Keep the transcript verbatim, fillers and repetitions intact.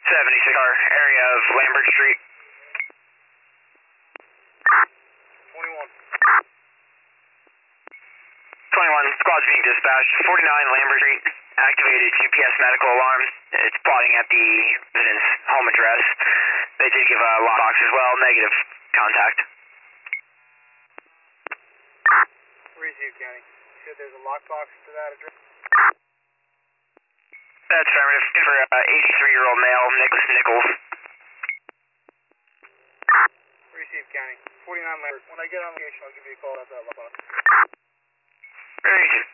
seventy-six car area of Lambert Street. twenty-one. twenty-one, squad's being dispatched. forty-nine Lambert Street, activated G P S medical alarm. It's plotting at the resident's home address. They did give a lockbox as well, negative contact. Receive, County. You said there's a lockbox to that address? That's affirmative. For uh, eighty-three-year-old male, Nicholas Nichols. Receive, County. forty-nine Lambert. When I get on location, I'll give you a call about that lockbox. Very good.